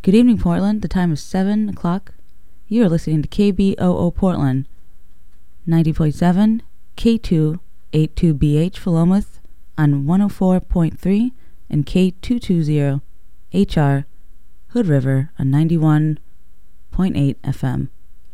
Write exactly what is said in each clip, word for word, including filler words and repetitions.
Good evening, Portland. The time is seven o'clock. You are listening to K B O O Portland, ninety point seven, K two eighty-two B H Philomath on one oh four point three, and K two twenty H R Hood River on ninety-one point eight F M.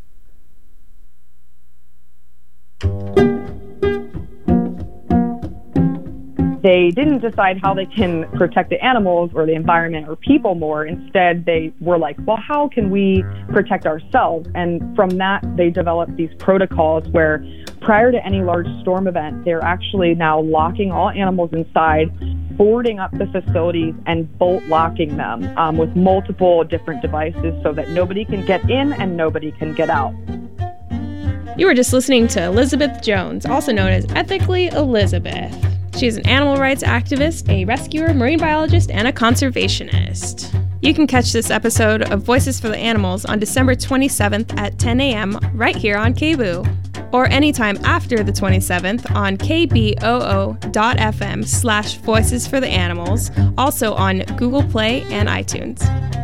They didn't decide how they can protect the animals or the environment or people more. Instead, they were like, well, how can we protect ourselves? And from that, they developed these protocols where prior to any large storm event, they're actually now locking all animals inside, boarding up the facilities, and bolt locking them um, with multiple different devices so that nobody can get in and nobody can get out. You were just listening to Elizabeth Jones, also known as Ethically Elizabeth. She is an animal rights activist, a rescuer, marine biologist, and a conservationist. You can catch this episode of Voices for the Animals on December twenty-seventh at ten a.m. right here on K B O O, or anytime after the twenty-seventh on kboo.fm slash Voices for the Animals, also on Google Play and iTunes.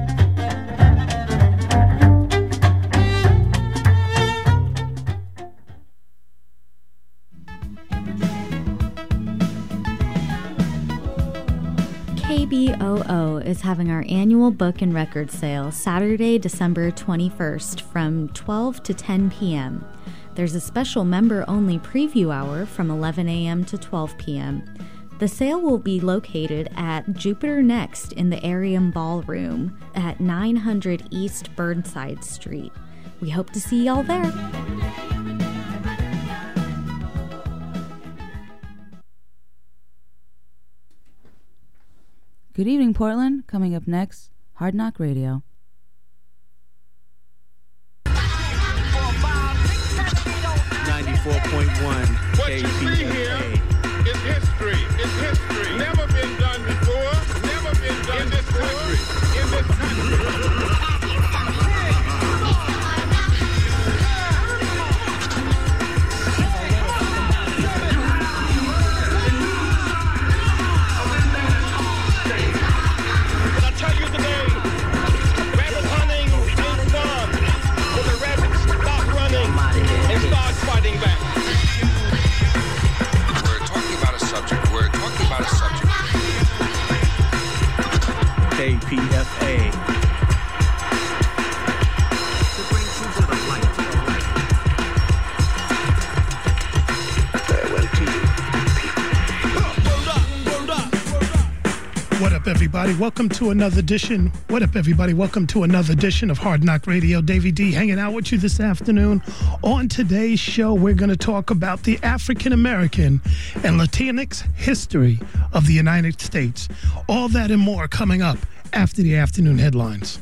K B O O is having our annual book and record sale Saturday, December twenty-first from twelve to ten p.m. There's a special member-only preview hour from eleven a.m. to twelve p.m. The sale will be located at Jupiter Next in the Arium Ballroom at nine hundred East Burnside Street. We hope to see y'all there. Good evening, Portland. Coming up next, Hard Knock Radio. ninety-four point one What you see here is history. It's history. Never been done before. Never been done in this country. In this country. K P F A. What up, everybody? Welcome to another edition. What up, everybody? Welcome to another edition of Hard Knock Radio. Davey D hanging out with you this afternoon. On today's show, we're going to talk about the African American and Latinx history of the United States. All that and more coming up after the afternoon headlines.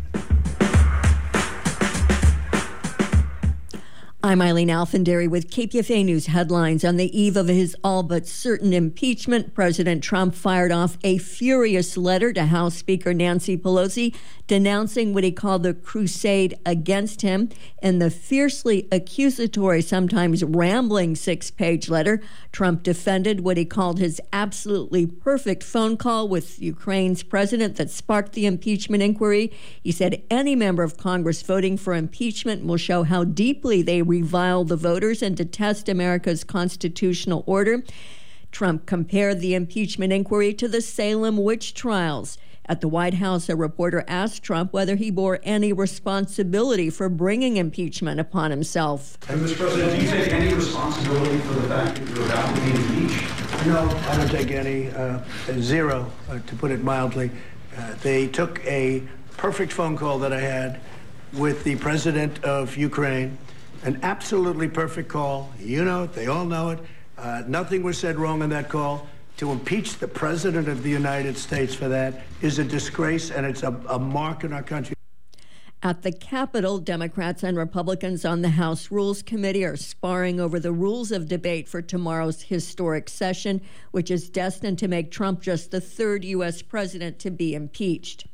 I'm Eileen Alfandary with K P F A News headlines. On the eve of his all but certain impeachment, President Trump fired off a furious letter to House Speaker Nancy Pelosi denouncing what he called the crusade against him. In the fiercely accusatory, sometimes rambling six-page letter, Trump defended what he called his absolutely perfect phone call with Ukraine's president that sparked the impeachment inquiry. He said any member of Congress voting for impeachment will show how deeply they revile the voters and detest America's constitutional order. Trump compared the impeachment inquiry to the Salem witch trials. At the White House, a reporter asked Trump whether he bore any responsibility for bringing impeachment upon himself. And Mister President, do you take any responsibility for the fact that you're about to be impeached? No, I don't take any. Uh, zero, uh, to put it mildly. Uh, they took a perfect phone call that I had with the president of Ukraine. An absolutely perfect call. You know it. They all know it. Uh, nothing was said wrong on that call. To impeach the president of the United States for that is a disgrace, and it's a, a mark in our country. At the Capitol, Democrats and Republicans on the House Rules Committee are sparring over the rules of debate for tomorrow's historic session, which is destined to make Trump just the third U S president to be impeached.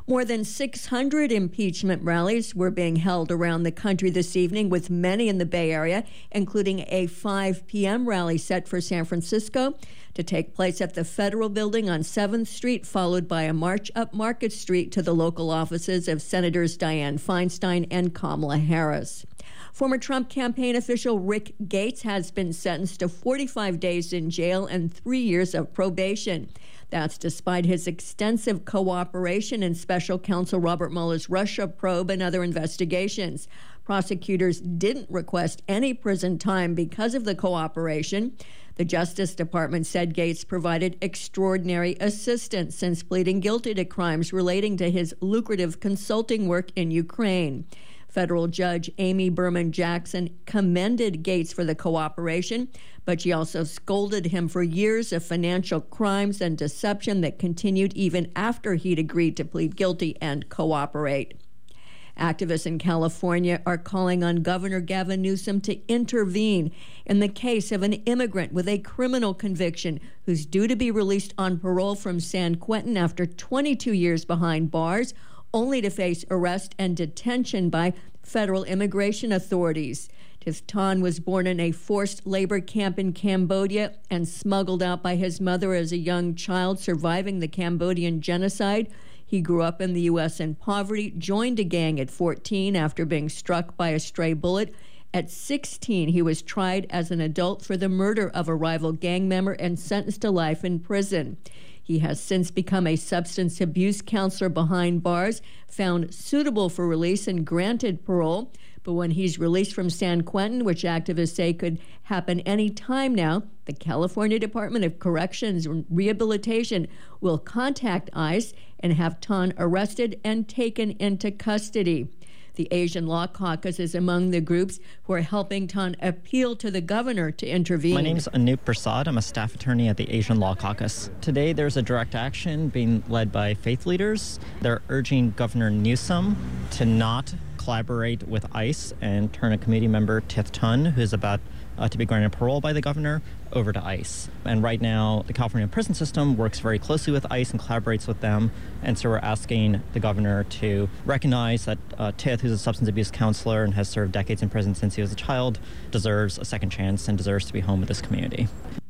More than six hundred impeachment rallies were being held around the country this evening, with many in the Bay Area, including a five p.m. rally set for San Francisco to take place at the Federal Building on seventh Street, followed by a march up Market Street to the local offices of Senators Dianne Feinstein and Kamala Harris. Former Trump campaign official Rick Gates has been sentenced to forty-five days in jail and three years of probation. That's despite his extensive cooperation in Special Counsel Robert Mueller's Russia probe and other investigations. Prosecutors didn't request any prison time because of the cooperation. The Justice Department said Gates provided extraordinary assistance since pleading guilty to crimes relating to his lucrative consulting work in Ukraine. Federal Judge Amy Berman Jackson commended Gates for the cooperation, but she also scolded him for years of financial crimes and deception that continued even after he'd agreed to plead guilty and cooperate. Activists in California are calling on Governor Gavin Newsom to intervene in the case of an immigrant with a criminal conviction who's due to be released on parole from San Quentin after twenty-two years behind bars, only to face arrest and detention by federal immigration authorities. Tith Tan was born in a forced labor camp in Cambodia and smuggled out by his mother as a young child, surviving the Cambodian genocide. He grew up in the U S in poverty, joined a gang at fourteen after being struck by a stray bullet. At sixteen, he was tried as an adult for the murder of a rival gang member and sentenced to life in prison. He has since become a substance abuse counselor behind bars, found suitable for release and granted parole. But when he's released from San Quentin, which activists say could happen any time now, the California Department of Corrections and Rehabilitation will contact ICE and have Tan arrested and taken into custody. The Asian Law Caucus is among the groups who are helping Tan appeal to the governor to intervene. My name is Anup Prasad. I'm a staff attorney at the Asian Law Caucus. Today there's a direct action being led by faith leaders. They're urging Governor Newsom to not collaborate with ICE and turn a committee member, Tith Tan, who is about uh, to be granted parole by the governor, over to ICE. And right now, the California prison system works very closely with ICE and collaborates with them. And so we're asking the governor to recognize that uh, Tith, who's a substance abuse counselor and has served decades in prison since he was a child, deserves a second chance and deserves to be home with this community.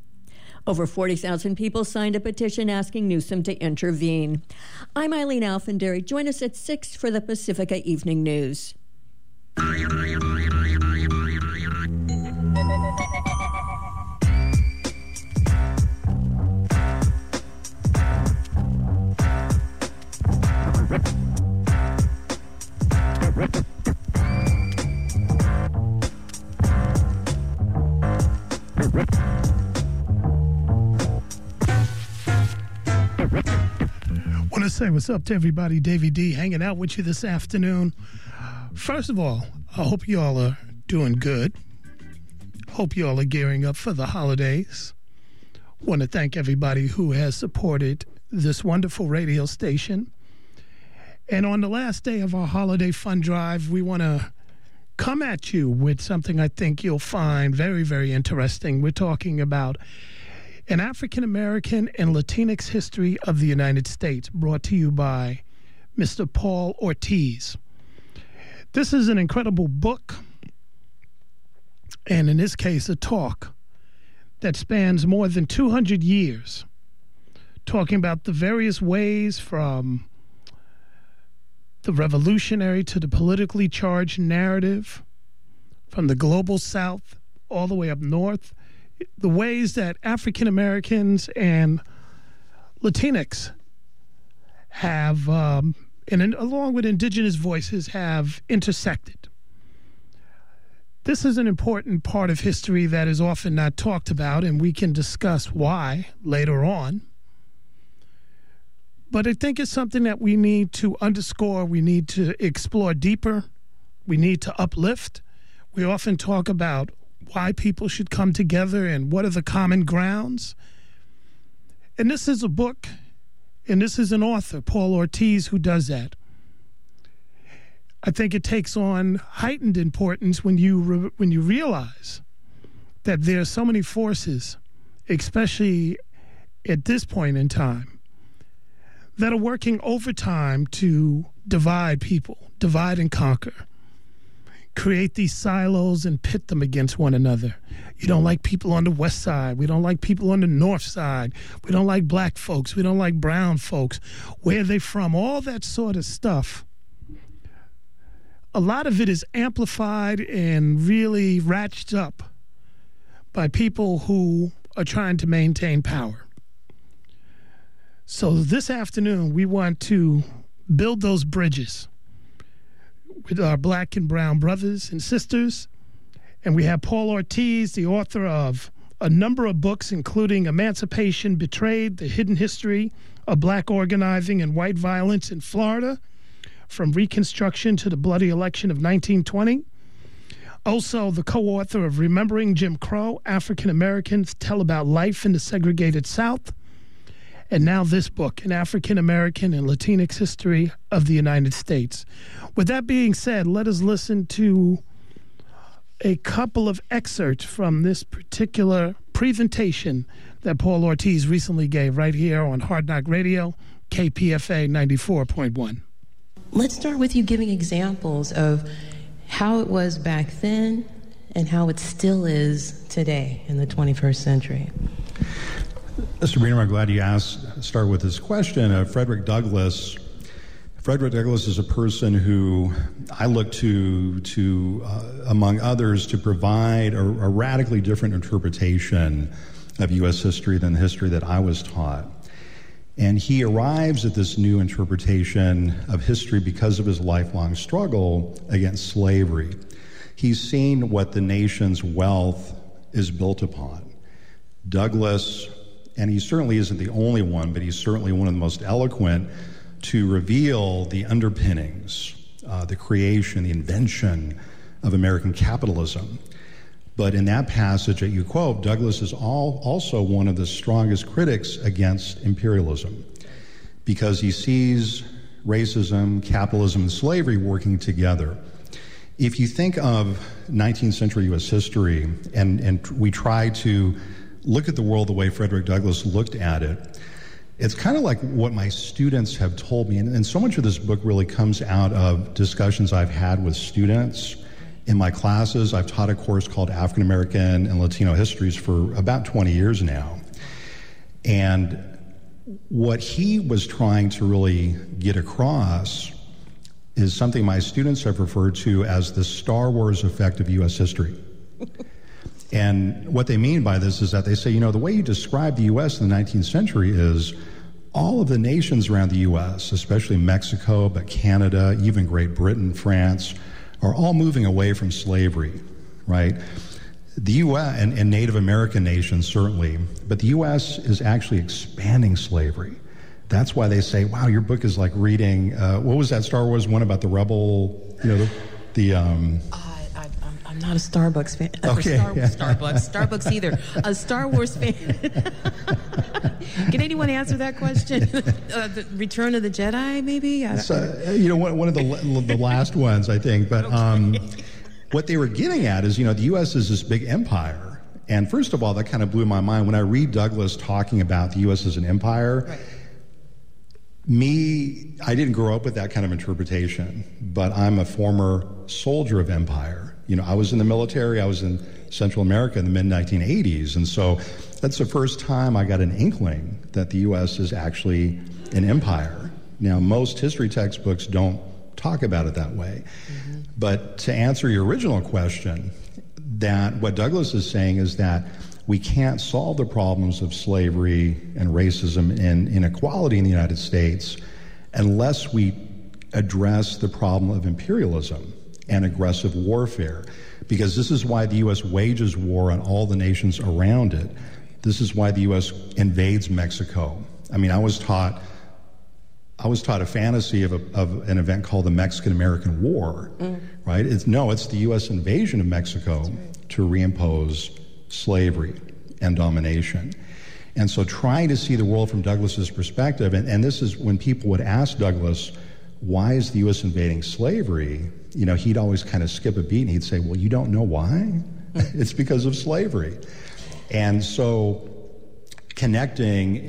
Over forty thousand people signed a petition asking Newsom to intervene. I'm Eileen Alfandary. Join us at six for the Pacifica Evening News. Want to say what's up to everybody. Davey D hanging out with you this afternoon. First of all, I hope y'all are doing good. Hope y'all are gearing up for the holidays. Want to thank everybody who has supported this wonderful radio station. And on the last day of our holiday fund drive, we want to come at you with something I think you'll find very, very interesting. We're talking about an African-American and Latinx history of the United States, brought to you by Mister Paul Ortiz. This is an incredible book, and in this case, a talk that spans more than two hundred years, talking about the various ways from the revolutionary to the politically charged narrative, from the global South all the way up north, the ways that African Americans and Latinx have, um, and along with indigenous voices, have intersected. This is an important part of history that is often not talked about, and we can discuss why later on. But I think it's something that we need to underscore, we need to explore deeper, we need to uplift. We often talk about why people should come together and what are the common grounds. And this is a book, and this is an author, Paul Ortiz, who does that. I think it takes on heightened importance when you re- when you realize that there are so many forces, especially at this point in time, that are working overtime to divide people, divide and conquer, create these silos and pit them against one another. You don't like people on the west side. We don't like people on the north side. We don't like black folks. We don't like brown folks. Where are they from? All that sort of stuff. A lot of it is amplified and really ratcheted up by people who are trying to maintain power. So this afternoon, we want to build those bridges with our black and brown brothers and sisters. And we have Paul Ortiz, the author of a number of books, including Emancipation Betrayed, The Hidden History of Black Organizing and White Violence in Florida, from Reconstruction to the Bloody Election of nineteen twenty. Also, the co-author of Remembering Jim Crow, African Americans Tell About Life in the Segregated South. And now this book, An African American and Latinx History of the United States. With that being said, let us listen to a couple of excerpts from this particular presentation that Paul Ortiz recently gave right here on Hard Knock Radio, K P F A ninety-four point one. Let's start with you giving examples of how it was back then and how it still is today in the twenty-first century. Mister Breener, I'm glad you asked, start with this question. Uh, Frederick Douglass. Frederick Douglass is a person who I look to, to uh, among others, to provide a, a radically different interpretation of U S history than the history that I was taught. And he arrives at this new interpretation of history because of his lifelong struggle against slavery. He's seen what the nation's wealth is built upon. Douglass, and he certainly isn't the only one, but he's certainly one of the most eloquent to reveal the underpinnings, uh, the creation, the invention of American capitalism. But in that passage that you quote, Douglass is all, also one of the strongest critics against imperialism because he sees racism, capitalism, and slavery working together. If you think of nineteenth century U S history, and, and we try to look at the world the way Frederick Douglass looked at it, it's kind of like what my students have told me, and, and so much of this book really comes out of discussions I've had with students in my classes. I've taught a course called African American and Latino Histories for about twenty years now. And what he was trying to really get across is something my students have referred to as the Star Wars effect of U S history. And what they mean by this is that they say, you know, the way you describe the U S in the nineteenth century is all of the nations around the U S, especially Mexico, but Canada, even Great Britain, France, are all moving away from slavery, right? The U S and, and Native American nations certainly, but the U S is actually expanding slavery. That's why they say, wow, your book is like reading, uh, what was that Star Wars one about the rebel, you know, the, the um... I'm not a Starbucks fan. Okay. Star- yeah. Starbucks. Starbucks either. A Star Wars fan. Can anyone answer that question? uh, the Return of the Jedi, maybe? I so, you know, one, one of the the last ones, I think. But okay. um, what they were getting at is, you know, the U S is this big empire. And first of all, that kind of blew my mind. When I read Douglass talking about the U S as an empire, right. me, I didn't grow up with that kind of interpretation. But I'm a former soldier of empire. You know, I was in the military, I was in Central America in the mid nineteen eighties, and so that's the first time I got an inkling that the U S is actually an empire. Now, most history textbooks don't talk about it that way. Mm-hmm. But to answer your original question, that what Douglass is saying is that we can't solve the problems of slavery and racism and inequality in the United States unless we address the problem of imperialism and aggressive warfare, because this is why the U S wages war on all the nations around it. This is why the U S invades Mexico. I mean, I was taught, I was taught a fantasy of, a, of an event called the Mexican-American War, mm. right? It's, no, it's the U S invasion of Mexico right. to reimpose slavery and domination. And so trying to see the world from Douglass's perspective, and, and this is when people would ask Douglass, why is the U S invading slavery? You know, he'd always kind of skip a beat and he'd say, well, you don't know why? It's because of slavery. And so connecting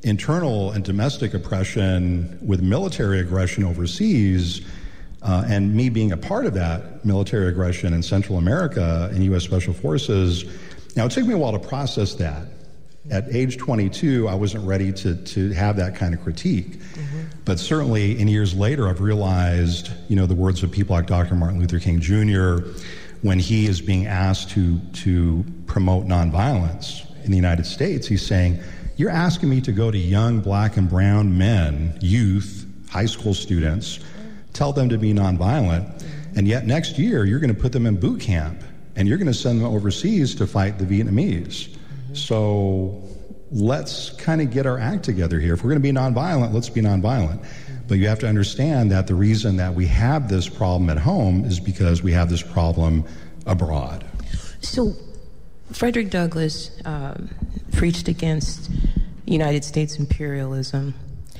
internal and domestic oppression with military aggression overseas, uh, and me being a part of that military aggression in Central America and U S Special Forces. Now, it took me a while to process that. At age twenty-two, I wasn't ready to, to have that kind of critique. Mm-hmm. But certainly, in years later, I've realized, you know, the words of people like Doctor Martin Luther King Junior, when he is being asked to, to promote nonviolence in the United States, he's saying, you're asking me to go to young black and brown men, youth, high school students, tell them to be nonviolent, and yet next year you're going to put them in boot camp and you're going to send them overseas to fight the Vietnamese. Mm-hmm. So let's kind of get our act together here. If we're going to be nonviolent, let's be nonviolent. Mm-hmm. But you have to understand that the reason that we have this problem at home is because we have this problem abroad. So Frederick Douglass um, preached against United States imperialism.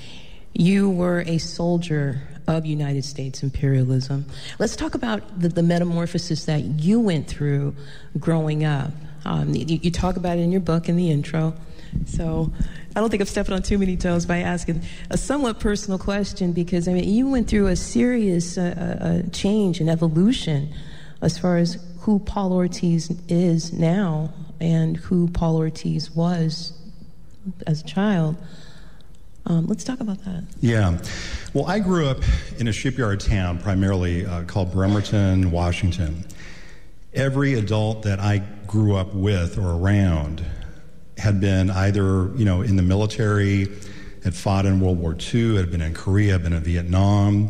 You were a soldier of United States imperialism. Let's talk about the, the metamorphosis that you went through growing up. Um, you, you talk about it in your book in the intro. So I don't think I'm stepping on too many toes by asking a somewhat personal question, because I mean you went through a serious uh, uh, change and evolution as far as who Paul Ortiz is now and who Paul Ortiz was as a child. Um, let's talk about that. Yeah. Well, I grew up in a shipyard town primarily uh, called Bremerton, Washington. Every adult that I grew up with or around had been either, you know, in the military, had fought in World War Two, had been in Korea, had been in Vietnam.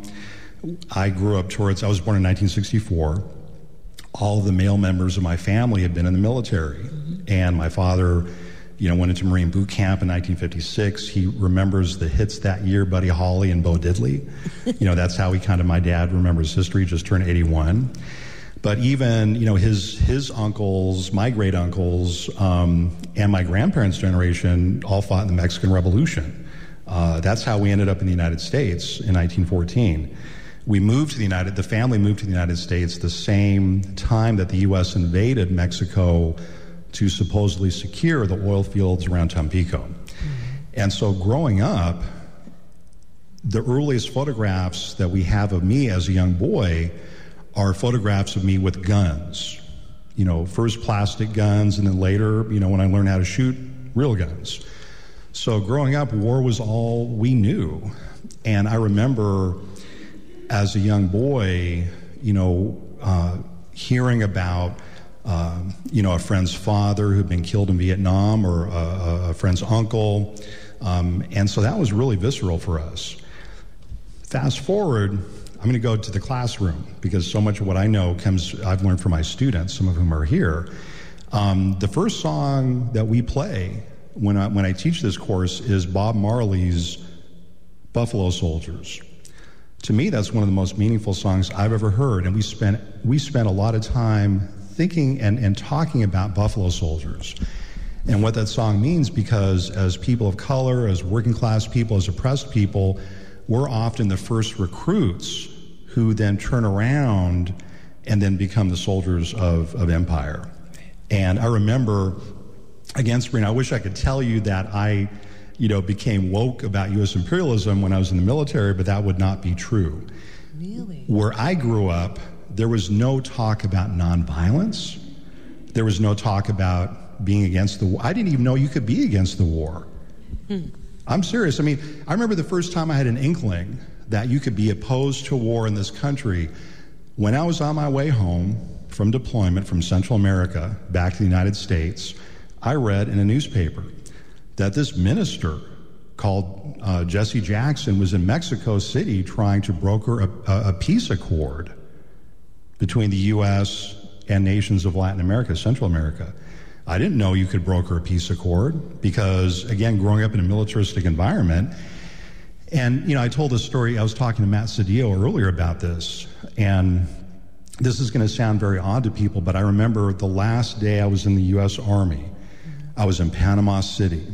I grew up towards, I was born in nineteen sixty-four. All of the male members of my family had been in the military. Mm-hmm. And my father, you know, went into Marine boot camp in nineteen fifty-six. He remembers the hits that year, Buddy Holly and Bo Diddley. You know, that's how he kind of, my dad remembers history, just turned eighty-one. But even, you know, his his uncles, my great uncles, um, and my grandparents' generation all fought in the Mexican Revolution. Uh, that's how we ended up in the United States in nineteen fourteen. We moved to the United, the family moved to the United States the same time that the U S invaded Mexico to supposedly secure the oil fields around Tampico. Mm-hmm. And so growing up, the earliest photographs that we have of me as a young boy are photographs of me with guns. You know, first plastic guns, and then later, you know, when I learned how to shoot, real guns. So growing up, war was all we knew. And I remember as a young boy, you know, uh, hearing about, uh, you know, a friend's father who'd been killed in Vietnam, or a, a friend's uncle. Um, and so that was really visceral for us. Fast forward, I'm going to go to the classroom, because so much of what I know comes, I've learned from my students, some of whom are here. Um, the first song that we play when I, when I teach this course is Bob Marley's Buffalo Soldiers. To me, that's one of the most meaningful songs I've ever heard, and we spent we spent a lot of time thinking and, and talking about Buffalo Soldiers and what that song means, because as people of color, as working class people, as oppressed people, we're often the first recruits who then turn around and then become the soldiers of, of empire. And I remember, again, Sabrina, I wish I could tell you that I you know, became woke about U S imperialism when I was in the military, but that would not be true. Really? Where I grew up, there was no talk about nonviolence. There was no talk about being against the war. I didn't even know you could be against the war. Hmm. I'm serious. I mean, I remember the first time I had an inkling that you could be opposed to war in this country when I was on my way home from deployment from Central America back to the United States. I read in a newspaper that this minister called uh, Jesse Jackson was in Mexico City trying to broker a, a, a peace accord between the U S and nations of Latin America, Central America. I didn't know you could broker a peace accord because, again, growing up in a militaristic environment, and, you know, I told this story, I was talking to Matt Cedillo earlier about this, and this is going to sound very odd to people, but I remember the last day I was in the U S Army, I was in Panama City.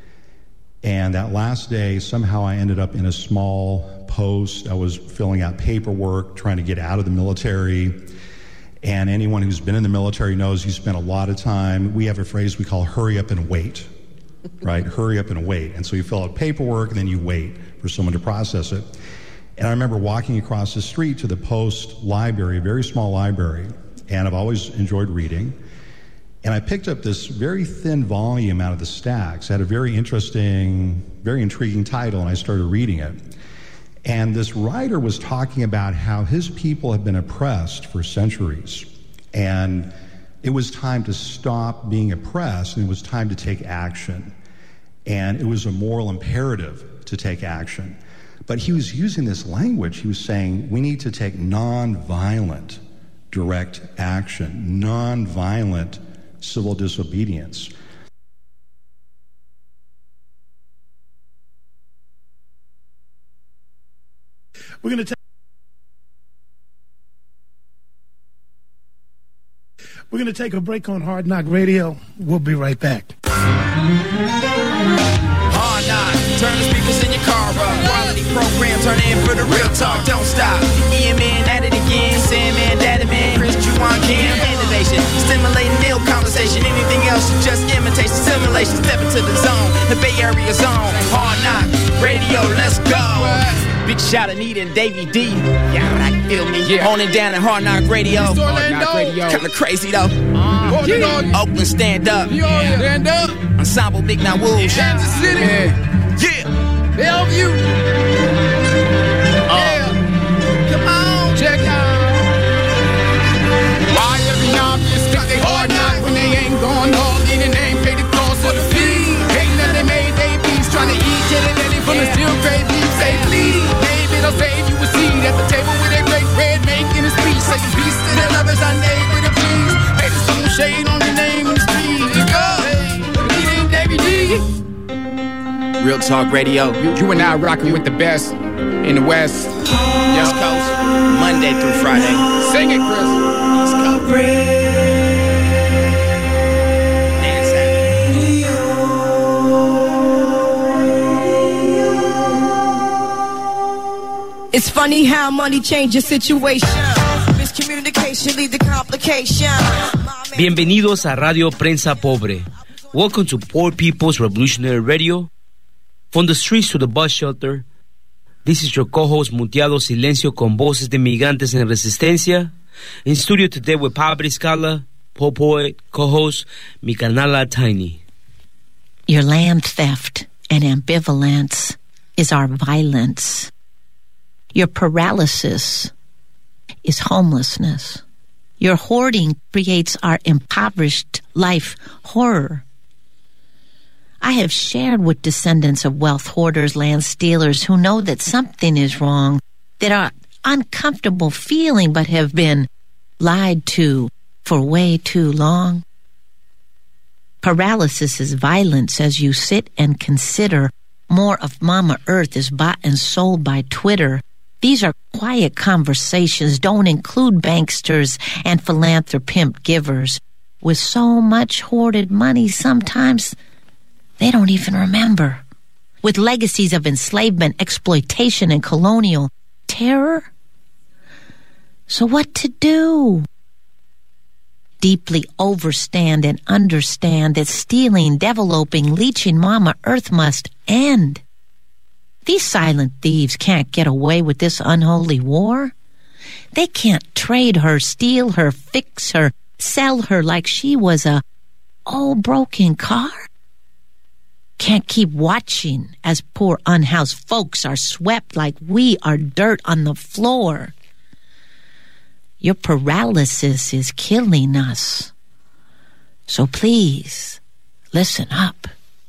And that last day, somehow I ended up in a small post. I was filling out paperwork, trying to get out of the military. And anyone who's been in the military knows you spend a lot of time. We have a phrase we call hurry up and wait. right? Hurry up and wait. And so you fill out paperwork, and then you wait for someone to process it. And I remember walking across the street to the Post Library, a very small library, and I've always enjoyed reading. And I picked up this very thin volume out of the stacks. It had a very interesting, very intriguing title, and I started reading it. And this writer was talking about how his people have been oppressed for centuries. And it was time to stop being oppressed, and it was time to take action. And it was a moral imperative to take action. But he was using this language. He was saying, we need to take nonviolent direct action, nonviolent civil disobedience. We're going to take We're going to take a break on Hard Knock Radio. We'll be right back. Hard Knock, turn the speakers in your car up. Quality program, turn in for the real talk. Don't stop. Ian Man at it again. Sandman, Daddy Man, Chris Juwan Kim. Innovation, stimulating ill conversation. Anything else is just imitation. Simulation, step into the zone. The Bay Area zone. Hard Knock Radio, let's go. Big shout out Anita and Davey D. Yeah, right, feel me. Yeah. On and down at Hard Knock Radio. Hard Knock Radio. Kinda crazy though. Uh, yeah. Oakland, stand up. Yeah. Stand up. Ensemble, Big Now Wolves. Kansas City. Yeah. Yeah. Bellevue. Uh. Yeah. Come on. Check out. Why every obvious think they hard knock when they ain't going hard in and ain't paid the cost of the fee. Hating that they made they beats trying to eat jelly belly from the steel grave beef. Say please. I'll save you a seat at the table with a great red making a speech. Say peace to the lovers I named with a please. Hey, there's some shade on your name in the street. Hey, Davey D. Real Talk Radio. You, you and I rocking with the best in the West. West Coast. Monday through Friday. Sing it, Chris. East Coast. It's funny how money changes situation. Miscommunication lead to complication. Bienvenidos a Radio Prensa Pobre. Welcome to Poor People's Revolutionary Radio. From the streets to the bus shelter, this is your co-host Muteado Silencio con voces de migrantes en resistencia. In studio today with Pobre Scala, po-poet, co-host, mi carnala Tiny. Your land theft and ambivalence is our violence. Your paralysis is homelessness. Your hoarding creates our impoverished life horror. I have shared with descendants of wealth hoarders, land stealers who know that something is wrong, that are uncomfortable feeling but have been lied to for way too long. Paralysis is violence as you sit and consider more of Mama Earth is bought and sold by Twitter. These are quiet conversations, don't include banksters and philanthropimp givers. With so much hoarded money, sometimes they don't even remember. With legacies of enslavement, exploitation, and colonial terror. So what to do? Deeply overstand and understand that stealing, developing, leeching Mama Earth must end. These silent thieves can't get away with this unholy war. They can't trade her, steal her, fix her, sell her like she was a old broken car. Can't keep watching as poor unhoused folks are swept like we are dirt on the floor. Your paralysis is killing us. So please, listen up.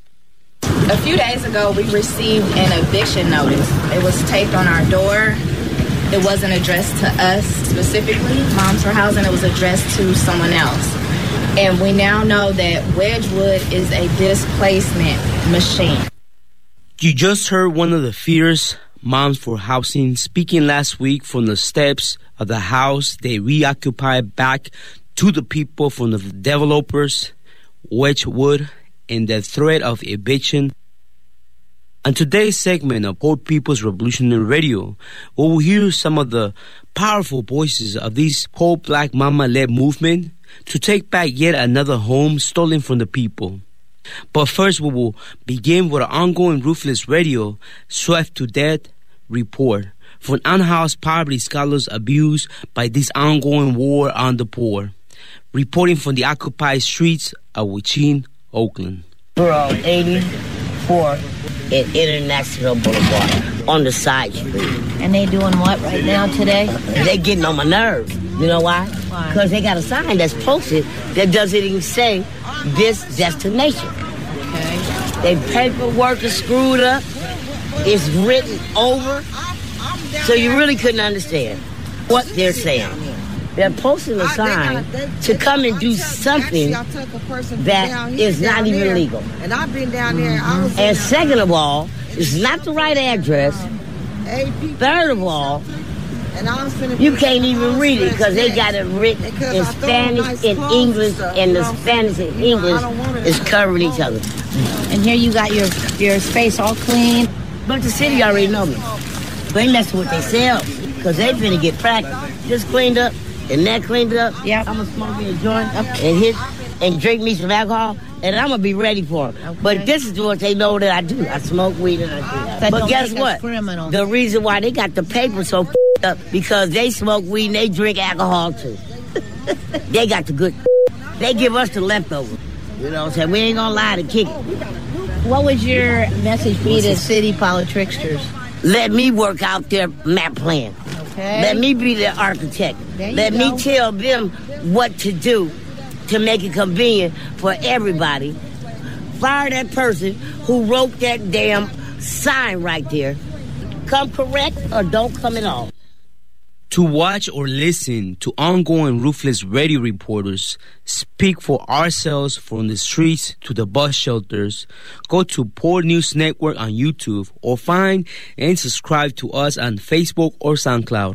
A few days ago, we received an eviction notice. It was taped on our door. It wasn't addressed to us specifically, Moms for Housing. It was addressed to someone else. And we now know that Wedgwood is a displacement machine. You just heard one of the fierce Moms for Housing speaking last week from the steps of the house they reoccupied back to the people from the developers, Wedgwood, and the threat of eviction. On today's segment of Poor People's Revolutionary Radio, we will hear some of the powerful voices of this whole Black Mama-led movement to take back yet another home stolen from the people. But first, we will begin with an ongoing Ruthless Radio Swept to Death report for unhoused poverty scholars abused by this ongoing war on the poor. Reporting from the occupied streets of Wichin, Oakland. We're on eighty-four at International Boulevard on the side street. And they doing what right now today? They getting on my nerves. You know why? Why? Because they got a sign that's posted that doesn't even say this destination. Okay. Their paperwork is screwed up. It's written over. So you really couldn't understand what they're saying. They're posting a sign to come and do something that is not even legal. And I've been down there. I was And second of all, it's not the right address. Third of all, you can't even read it because they got it written in Spanish, in English, and the Spanish and English is covering each other. And here you got your your space all clean. But the city already know me. They messing with themselves because they finna get practice. Just cleaned up and that cleaned up. Yep. I'm gonna smoke me a joint and hit and drink me some alcohol, and I'm gonna be ready for them. Okay. But this is what they know that I do. I smoke weed and I do that. But guess what? Criminal. The reason why they got the paper so f***ed up because they smoke weed and they drink alcohol too. They got the good. They give us the leftovers. You know what I'm saying? We ain't gonna lie to kick it. What would your message be to city politricksters? Let me work out their map plan. Okay. Let me be the architect. Let go. me tell them what to do to make it convenient for everybody. Fire that person who wrote that damn sign right there. Come correct or don't come at all. To watch or listen to ongoing Ruthless Radio reporters speak for ourselves from the streets to the bus shelters, go to Poor News Network on YouTube or find and subscribe to us on Facebook or SoundCloud.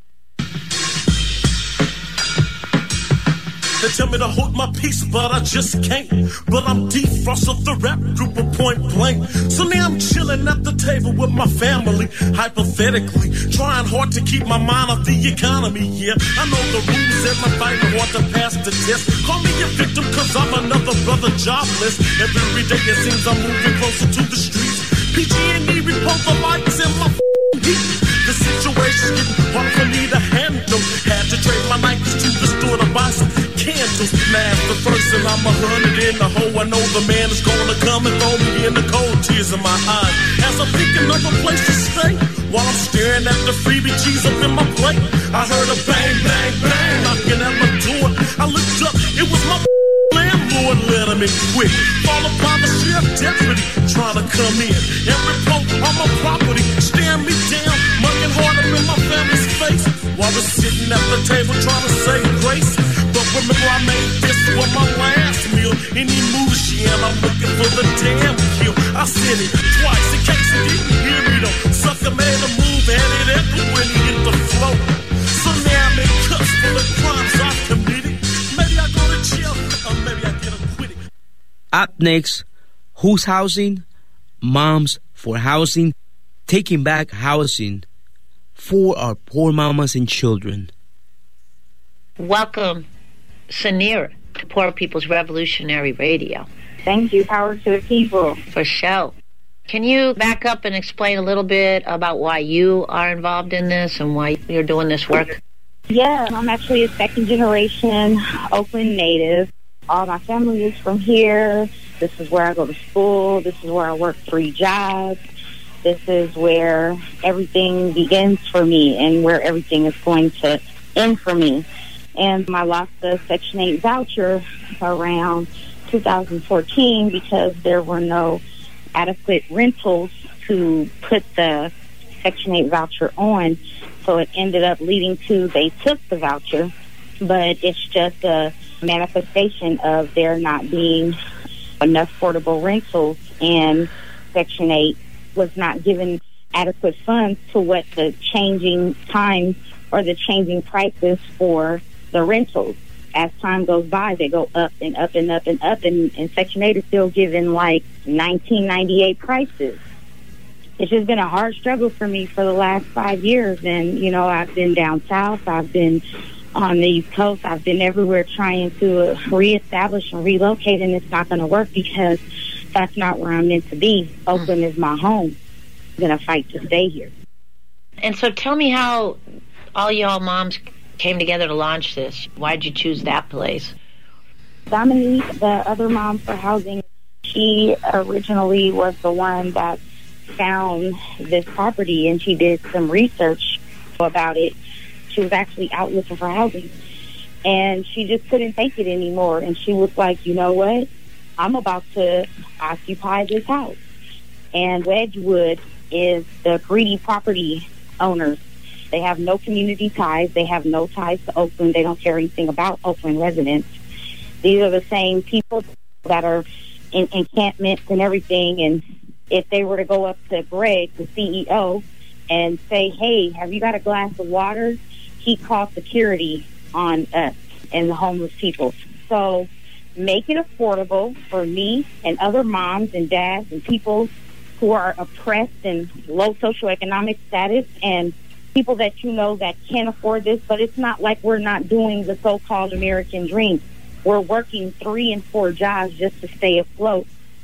They tell me to hold my peace, but I just can't. But I'm defrost of the rap group of Point Blank. So now I'm chilling at the table with my family, hypothetically, trying hard to keep my mind off the economy. Yeah, I know the rules and I'm fighting hard to pass the test. Call me a victim cause I'm another brother jobless. Every day it seems I'm moving closer to the streets. P G and E report the lights in my heat. The situation's getting hard for me to handle. Had to trade my Nikes to the store to buy some candles. Now the first and I'm a hundred in the hole. I know the man is gonna come and throw me in the cold tears in my eyes. As I'm thinking of a place to stay, while I'm staring at the freebie cheese up in my plate, I heard a bang, bang, bang knocking at my door. I looked up, it was my landlord letting me quit. Followed by the sheriff deputy trying to come in and report on my property, staring me down, mugging hard up in my family's face while we're sitting at the table trying to say grace. But remember I made this for my last meal. Any move she and I'm looking for the damn kill. I said it twice in case you didn't hear me though. Sucker made a move and it echoed when he hit the floor. So now I'm in cuffs for the crimes I committed. Maybe I go to jail or maybe I get acquitted. Up next, who's housing? Moms for Housing, taking back housing for our poor mamas and children. Welcome, Sanira, to Poor People's Revolutionary Radio. Thank you. Power to the people. For sure. Can you back up and explain a little bit about why you are involved in this and why you're doing this work? Yeah, I'm actually a second generation Oakland native. All my family is from here. This is where I go to school. This is where I work three jobs. This is where everything begins for me and where everything is going to end for me. And I lost the Section eight voucher around two thousand fourteen because there were no adequate rentals to put the Section eight voucher on. So it ended up leading to they took the voucher, but it's just a manifestation of there not being enough affordable rentals, and Section eight was not given adequate funds to what the changing times or the changing prices for the rentals. As time goes by, they go up and up and up and up, and, and Section eight is still giving like nineteen ninety-eight prices. It's just been a hard struggle for me for the last five years, and, you know, I've been down south, I've been on the East Coast. I've been everywhere trying to reestablish and relocate, and it's not going to work because that's not where I'm meant to be. Oakland is my home. I'm going to fight to stay here. And so tell me how all y'all moms came together to launch this. Why did you choose that place? Dominique, the other mom for housing, she originally was the one that found this property, and she did some research about it. She was actually out looking for housing, and she just couldn't take it anymore. And she was like, you know what? I'm about to occupy this house. And Wedgwood is the greedy property owners. They have no community ties. They have no ties to Oakland. They don't care anything about Oakland residents. These are the same people that are in encampments and everything. And if they were to go up to Greg, the C E O, and say, hey, have you got a glass of water? He called security on us and the homeless people. So make it affordable for me and other moms and dads and people who are oppressed and low socioeconomic status, and people that you know that can't afford this. But it's not like we're not doing the so-called American dream. We're working three and four jobs just to stay afloat.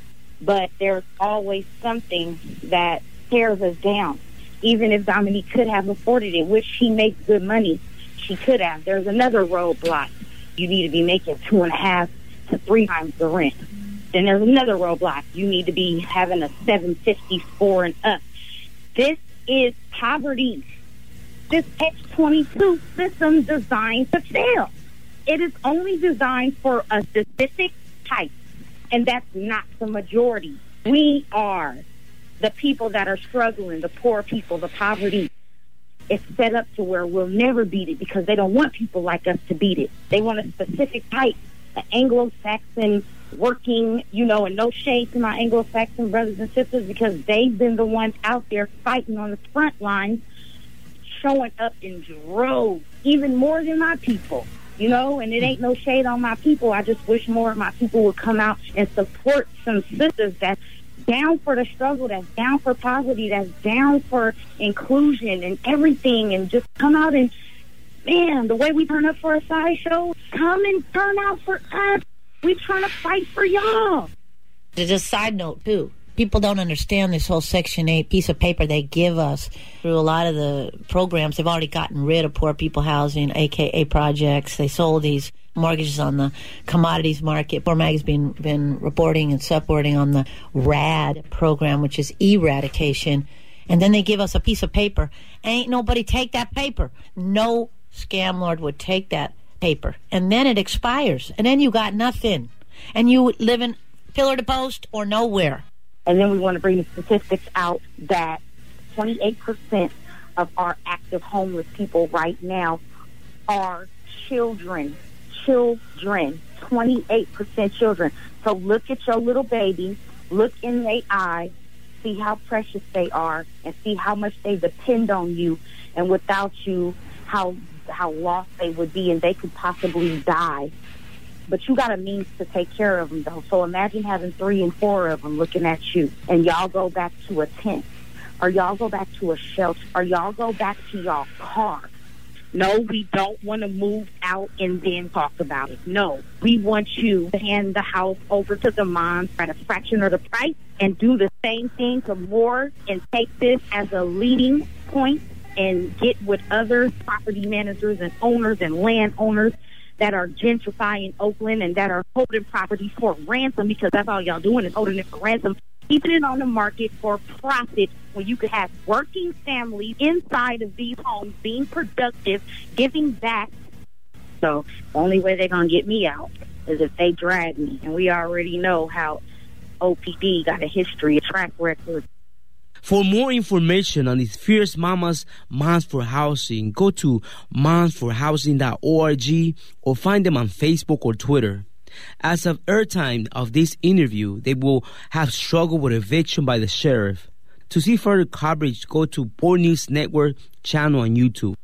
But there's always something that tears us down. Even if Dominique could have afforded it, which she makes good money, she could have. There's another roadblock. You need to be making two and a half to three times the rent. Then there's another roadblock. You need to be having a seven fifty score and up. This is poverty. This X twenty-two system designed to fail. It is only designed for a specific type, and that's not the majority. We are the people that are struggling, the poor people, the poverty. It's set up to where we'll never beat it because they don't want people like us to beat it. They want a specific type, the Anglo-Saxon working, you know, and no shade to my Anglo-Saxon brothers and sisters because they've been the ones out there fighting on the front lines, showing up in droves, even more than my people, you know, and it ain't no shade on my people. I just wish more of my people would come out and support some sisters that's down for the struggle, that's down for poverty, that's down for inclusion and everything, and just come out and, man, the way we turn up for a sideshow, come and turn out for us. We're trying to fight for y'all. Just a side note, too. People don't understand this whole Section eight piece of paper they give us through a lot of the programs. They've already gotten rid of poor people housing, a k a projects. They sold these mortgages on the commodities market. Poor Mag's been been reporting and supporting on the RAD program, which is eradication. And then they give us a piece of paper. Ain't nobody take that paper. No scam lord would take that paper. And then it expires. And then you got nothing. And you live in pillar to post or nowhere. And then we want to bring the statistics out that twenty-eight percent of our active homeless people right now are children. Children. twenty-eight percent children. So look at your little baby, look in their eyes, see how precious they are, and see how much they depend on you. And without you, how how lost they would be, and they could possibly die. But you got a means to take care of them, though. So imagine having three and four of them looking at you, and y'all go back to a tent, or y'all go back to a shelter, or y'all go back to y'all car. No, we don't want to move out and then talk about it. No, we want you to hand the house over to the moms at a fraction of the price and do the same thing to more and take this as a leading point and get with other property managers and owners and landowners that are gentrifying Oakland and that are holding property for ransom, because that's all y'all doing is holding it for ransom, keeping it on the market for profit when you could have working families inside of these homes being productive, giving back. So the only way they're going to get me out is if they drag me. And we already know how O P D got a history, a track record. For more information on these fierce mamas, Moms for Housing, go to moms for housing dot org or find them on Facebook or Twitter. As of airtime of this interview, they will have struggled with eviction by the sheriff. To see further coverage, go to Poor News Network channel on YouTube.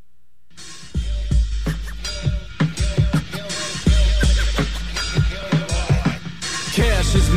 Cash is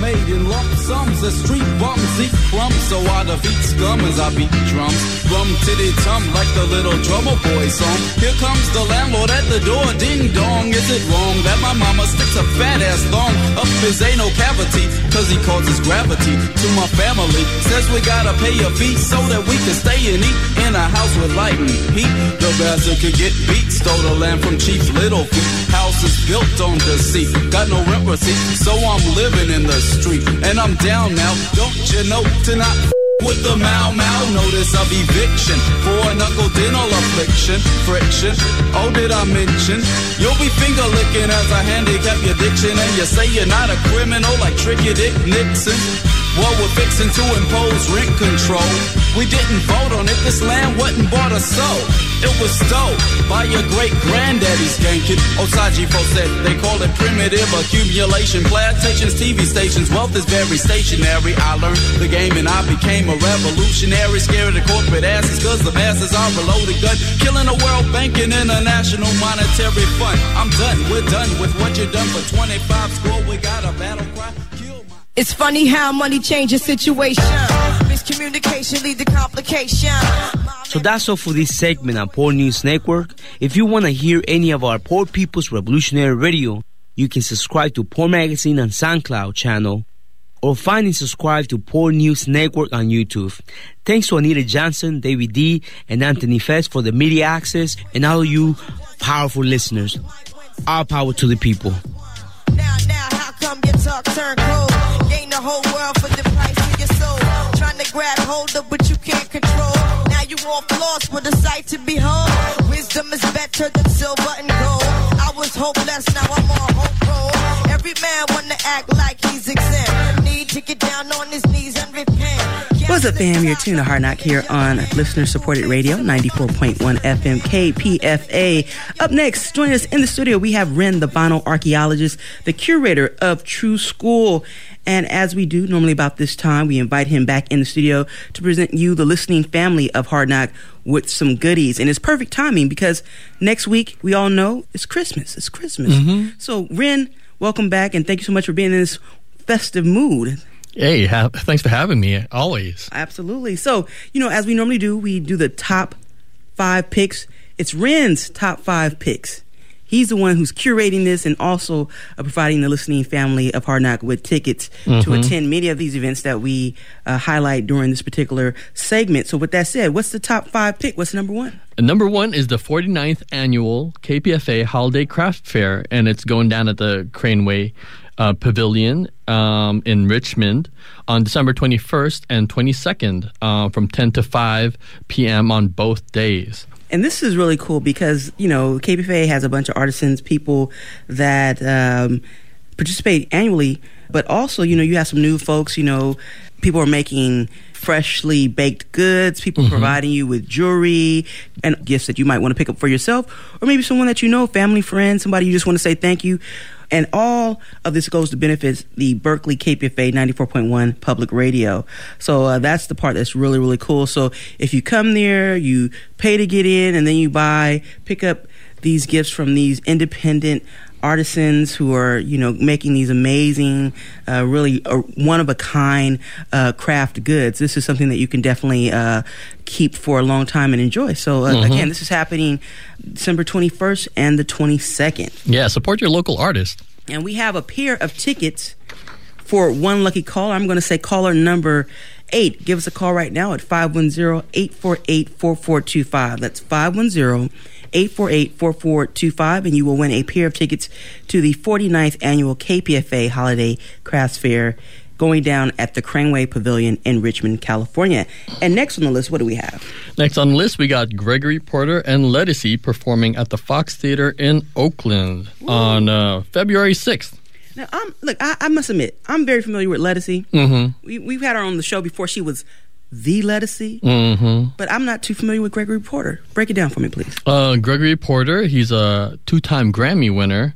made in lump sums. The street bums eat crumbs, so I defeat scum as I beat drums. Rum titty tum like the little drummer boy song. Here comes the landlord at the door, ding dong. Is it wrong that my mama sticks a fat ass thong up his anal cavity? Cause he causes gravity to my family. Says we gotta pay a fee so that we can stay and eat in a house with light and heat. The bastard could get beat, stole the land from Chief Little Feet. House is built on deceit, got no rent receipt, so I'm living in the street. And I'm down now, don't you know, to not f- with the Mau Mau notice of eviction for a knuckle dental affliction, friction. Oh, did I mention you'll be finger licking as I handicap your diction, and you say you're not a criminal like Tricky Dick Nixon. Well, we're fixing to impose rent control. We didn't vote on it, this land wasn't bought or sold. It was stole by your great granddaddy skanking. Osaji folks said they call it primitive accumulation. Plantations, T V stations, wealth is very stationary. I learned the game and I became a revolutionary. Scared of the corporate asses cause the masses are a loaded gun. Killing the World Bank and International Monetary Fund. I'm done, we're done with what you done for twenty-five score. We got a battle cry. It's funny how money changes situation. Miscommunication lead to complication. So that's all for this segment on Poor News Network. If you want to hear any of our Poor People's Revolutionary Radio, you can subscribe to Poor Magazine on SoundCloud channel or find and subscribe to Poor News Network on YouTube. Thanks to Anita Johnson, David D., and Anthony Fest for the media access, and all of you powerful listeners. All power to the people. Now, now, how come your talk turn cold? Gain the whole world for the price of your soul. Trying to grab hold of what you can't control. Now you off lost with a sight to behold. Wisdom is better than silver and gold. I was hopeless, now I'm on hope roll. Every man wanna act like he's exempt. Need to get down on his knees and repent. What's up, fam? You're tuned to Hard Knock here on listener-supported radio, ninety-four point one F M K P F A. Up next, joining us in the studio, we have Ren, the vinyl archaeologist, the curator of True School. And as we do normally about this time, we invite him back in the studio to present you, the listening family of Hard Knock, with some goodies. And it's perfect timing because next week, we all know, it's Christmas. It's Christmas. Mm-hmm. So, Ren, welcome back, and thank you so much for being in this festive mood. Hey, ha- thanks for having me, always. Absolutely. So, you know, as we normally do, we do the top five picks. It's Ren's top five picks. He's the one who's curating this and also uh, providing the listening family of Hard Knock with tickets mm-hmm. to attend many of these events that we uh, highlight during this particular segment. So with that said, what's the top five pick? What's number one? Number one is the forty-ninth annual K P F A Holiday Craft Fair, and it's going down at the Craneway uh, Pavilion um, in Richmond on December twenty-first and twenty-second uh, from ten to five p.m. on both days. And this is really cool because, you know, K P F A has a bunch of artisans, people that um, participate annually, but also, you know, you have some new folks, you know, people are making freshly baked goods, people mm-hmm. providing you with jewelry and gifts that you might want to pick up for yourself, or maybe someone that you know, family, friend, somebody you just want to say thank you. And all of this goes to benefit the Berkeley K P F A ninety-four point one public radio. So uh, that's the part that's really, really cool. So if you come there, you pay to get in, and then you buy, pick up these gifts from these independent artisans who are, you know, making these amazing, uh, really uh, one-of-a-kind uh, craft goods. This is something that you can definitely uh, keep for a long time and enjoy. So, uh, mm-hmm. again, this is happening December twenty-first and the twenty-second. Yeah, support your local artist. And we have a pair of tickets for one lucky caller. I'm going to say caller number eight. Give us a call right now at five one zero, eight four eight, four four two five. That's five one zero, eight four eight, four four two five, and you will win a pair of tickets to the forty-ninth annual K P F A Holiday Crafts Fair going down at the Craneway Pavilion in Richmond, California. And next on the list, what do we have? Next on the list, we got Gregory Porter and Lettucey performing at the Fox Theater in Oakland Ooh. on uh, February sixth. Now, I'm, look, I, I must admit, I'm very familiar with Lettucey. Mm-hmm. We, we've had her on the show before. She was the Lettucey, mm-hmm. but I'm not too familiar with Gregory Porter. Break it down for me, please. Uh, Gregory Porter, he's a two-time Grammy winner.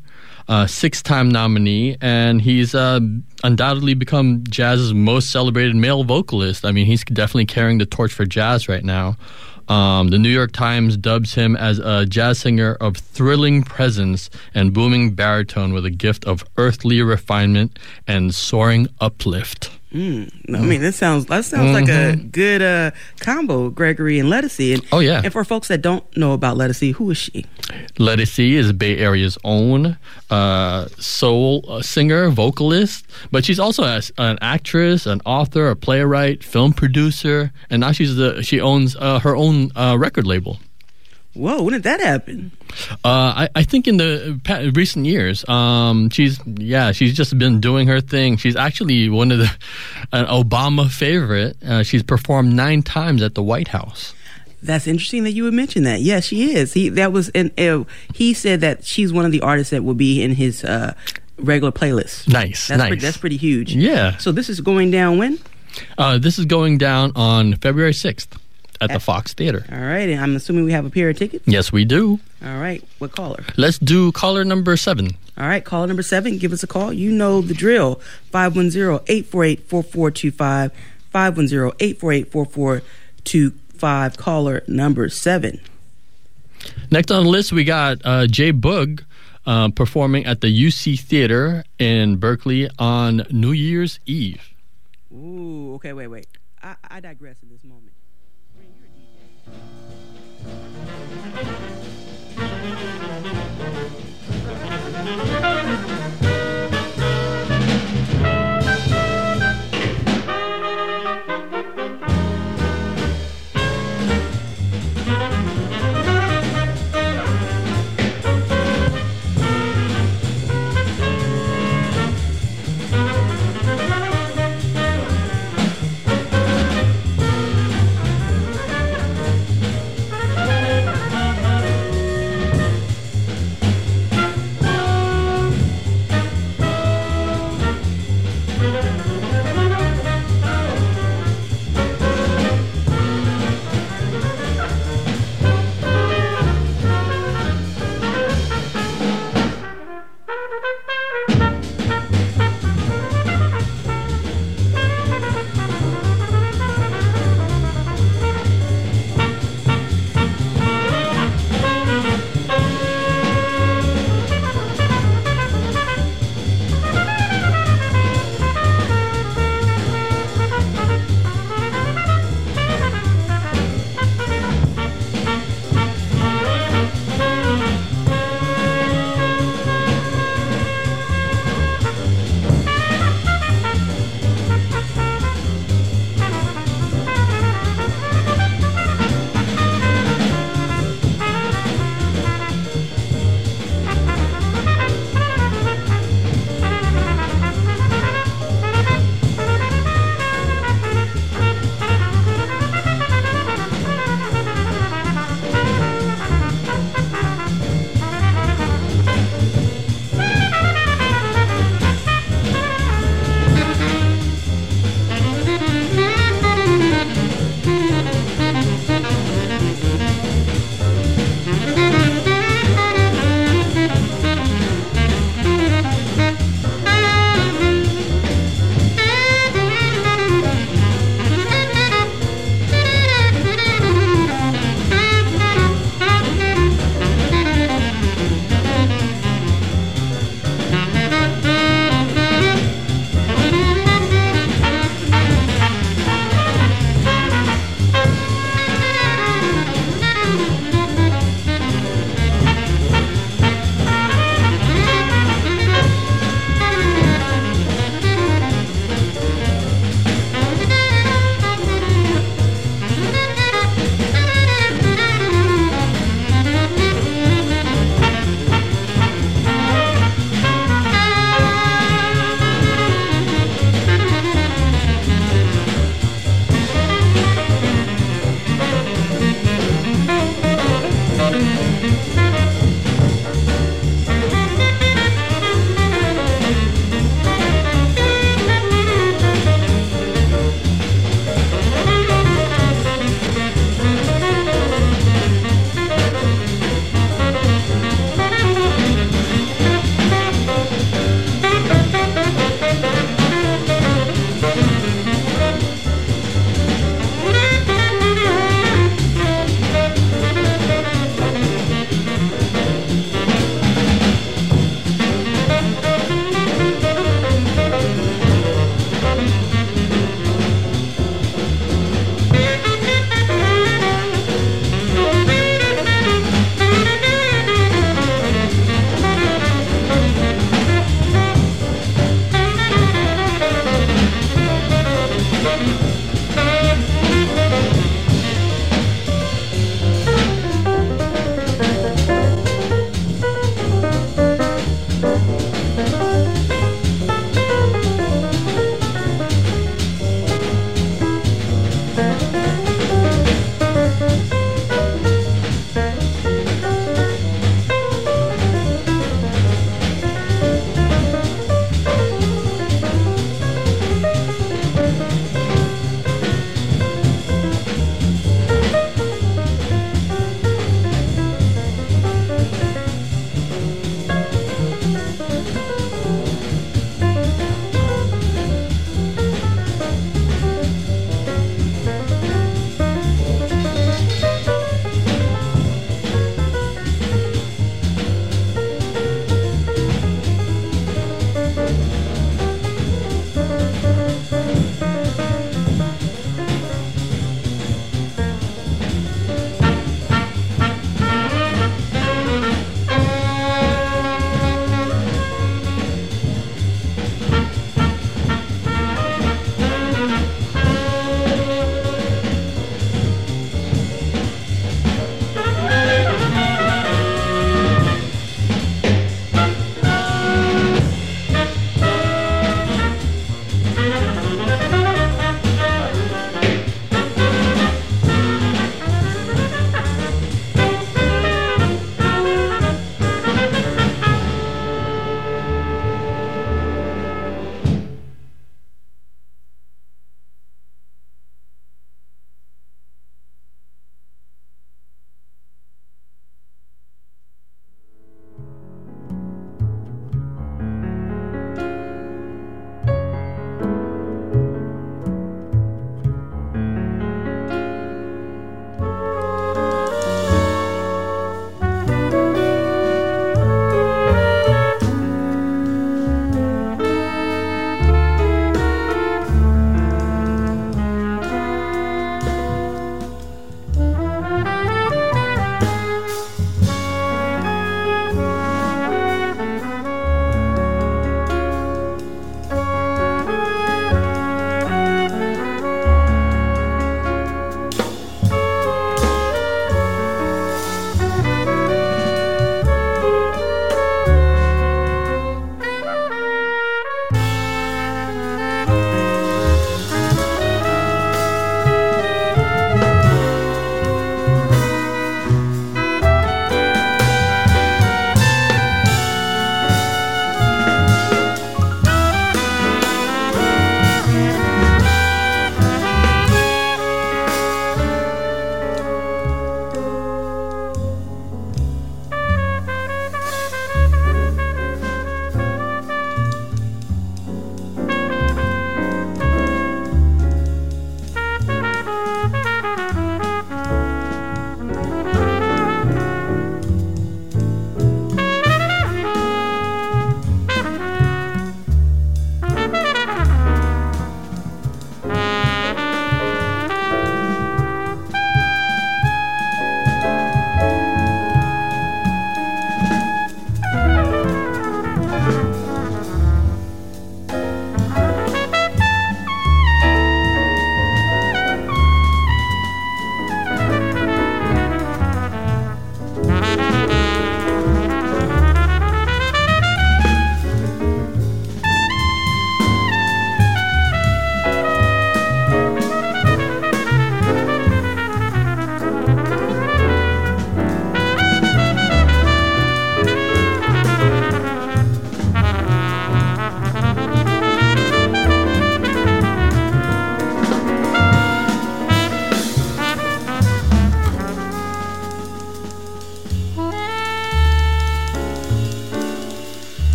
uh, six-time nominee, and he's uh, undoubtedly become jazz's most celebrated male vocalist. I mean, he's definitely carrying the torch for jazz right now. Um, the New York Times dubs him as a jazz singer of thrilling presence and booming baritone with a gift of earthly refinement and soaring uplift. Mm. I mean, that sounds that sounds mm-hmm. like a good uh, combo, Gregory and Ledisi. And, oh, yeah. And for folks that don't know about Ledisi, who is she? Ledisi is Bay Area's own uh, soul uh, singer, vocalist, but she's also a, an actress, an author, a playwright, film producer, and now she's the she owns uh, her own uh, record label. Whoa, when did that happen? Uh, I, I think in the pa- recent years, um, she's yeah, she's just been doing her thing. She's actually one of the an Obama favorite. Uh, she's performed nine times at the White House. That's interesting that you would mention that. Yes, she is. He that was in. Uh, he said that she's one of the artists that will be in his uh, regular playlist. Nice, that's nice. Pretty, that's pretty huge. Yeah. So this is going down when? Uh, this is going down on February sixth. At the Fox Theater. All right, and I'm assuming we have a pair of tickets? Yes, we do. All right, what caller? Let's do caller number seven. All right, caller number seven, give us a call. You know the drill. five one zero, eight four eight, four four two five. five one zero, eight four eight, four four two five. Caller number seven. Next on the list, we got uh, Jay Boog uh, performing at the U C Theater in Berkeley on New Year's Eve. Ooh, okay, wait, wait. I, I digress in this moment.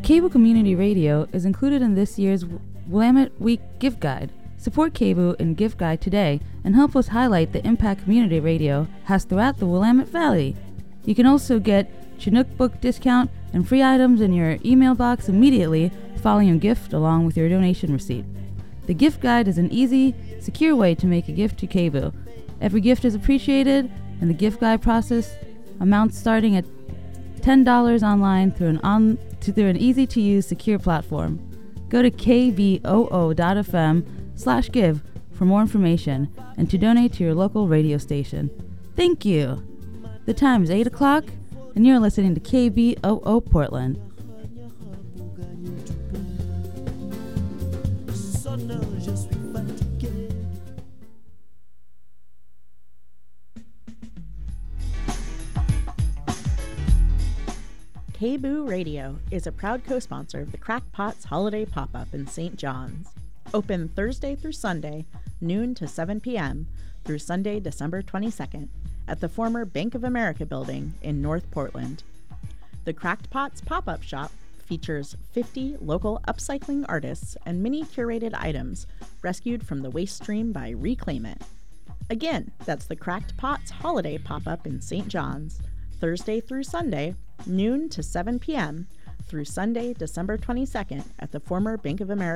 KBOO Community Radio is included in this year's Willamette Week gift guide. Support KBOO in gift guide today and help us highlight the impact community radio has throughout the Willamette Valley. You can also get Chinook book discount and free items in your email box immediately following your gift along with your donation receipt. The gift guide is an easy, secure way to make a gift to KBOO. Every gift is appreciated, and the gift guide process amounts starting at ten dollars online through an on to, through an easy-to-use, secure platform. Go to k b o o dot f m slash give for more information and to donate to your local radio station. Thank you. The time is eight o'clock, and you're listening to K B O O Portland. KBOO Radio is a proud co-sponsor of the Crackpots Holiday Pop-Up in Saint John's. Open Thursday through Sunday, noon to seven p.m. through Sunday, December twenty-second, at the former Bank of America building in North Portland. The Cracked Pots Pop-Up Shop features fifty local upcycling artists and many curated items rescued from the waste stream by Reclaim It. Again, that's the Cracked Pots Holiday Pop-Up in Saint John's, Thursday through Sunday, noon to seven p.m. through Sunday, December twenty-second, at the former Bank of America